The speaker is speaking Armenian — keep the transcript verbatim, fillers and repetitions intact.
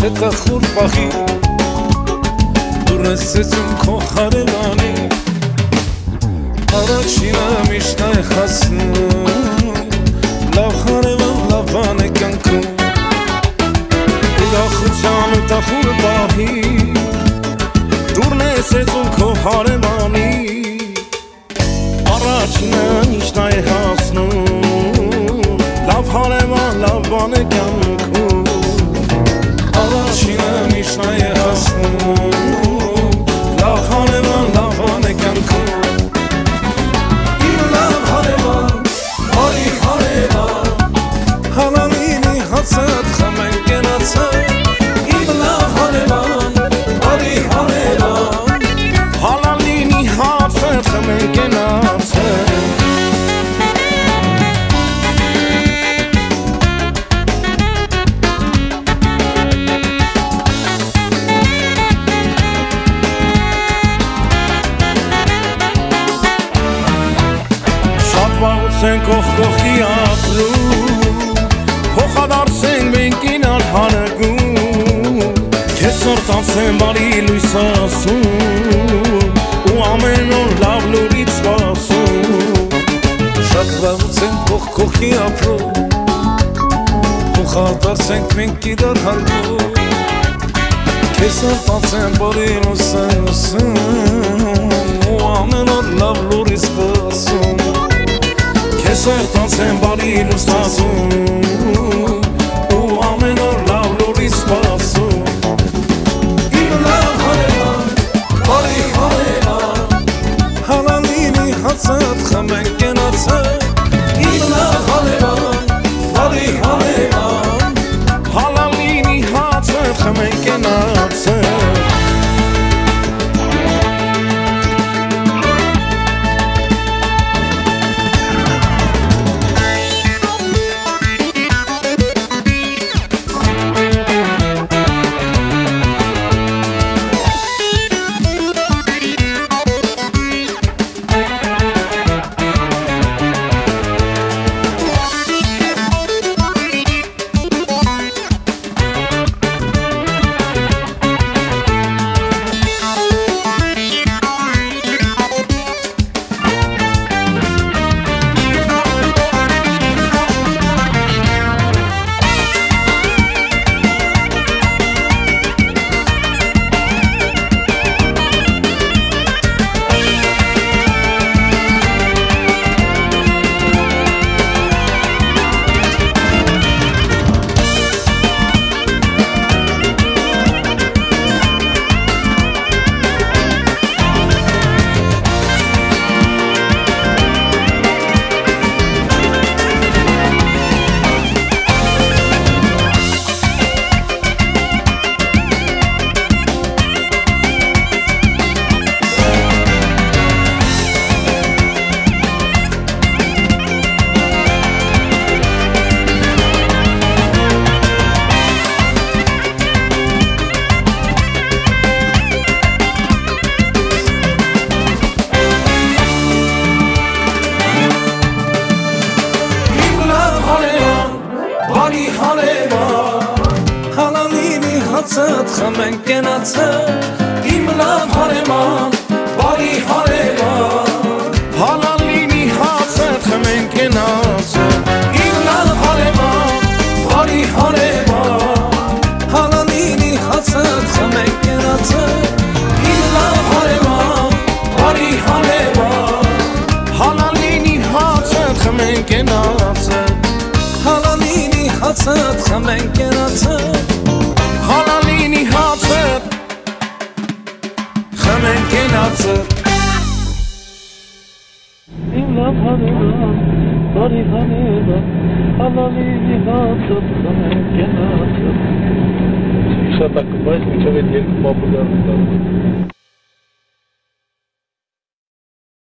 Teta khurbahi Durnesetum ko haremani Arachina mishta khasnu Lav hareman lavane kanku Ila khutam ta khurbahi Durnesetum ko haremani Arachina mishta khasnu Lav hareman lavane kanku Arachina mishta khasnu Lav hareman lavane kanku Hasad khamen genatsa ibla haleman ari haleman halalini hasad khamen genatsa Շատ վաղուց են կողք կողքի ապրում Փոխադարձենք մենք ինալ հանրգում Քեզ սրտանցեն բարի լույս ասում Ու ամեն օր լավ լուրից սպասում Շատ վաղուց ենք կողք կողքի ապրում Փոխադարձենք մենք իրար հարգում Քեզ սրտանցեն բարի լույս ասում Ու ամեն օր լավ լուրից սպասում Քեզ սրտանցեն բարի լույս ասում Hasad khamen genatsa ibla haleman ari haleman halalini hasad khamen genatsa Bari haleman halalini hasad khamen genatsa ibla haleman bari haleman halalini hasad khamen genatsa ibla haleman bari haleman halalini hasad khamen genatsa ibla haleman bari haleman halalini hasad khamen genatsa halalini hasad khamen genatsa halalini hasad khamen genatsa ibla haleman bari haleman halalini hasad khamen genatsa Şatak, başka çöre diyelim, popüler